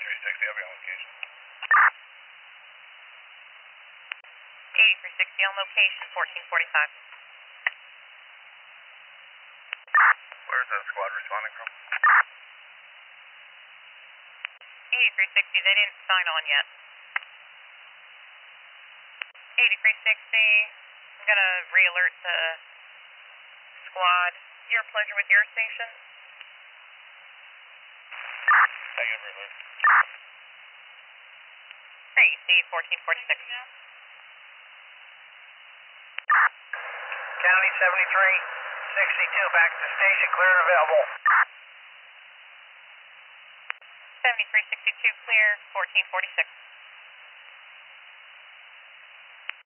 7360, I'll be on location. 8360 on location, 1445. Where's that squad responding from? 8360, they didn't sign on yet. 8360, I'm going to re-alert the squad. Your pleasure with your station? I give her alert. Hey, C 1446. County 7362, back to the station, clear and available. 7362 clear, 1446.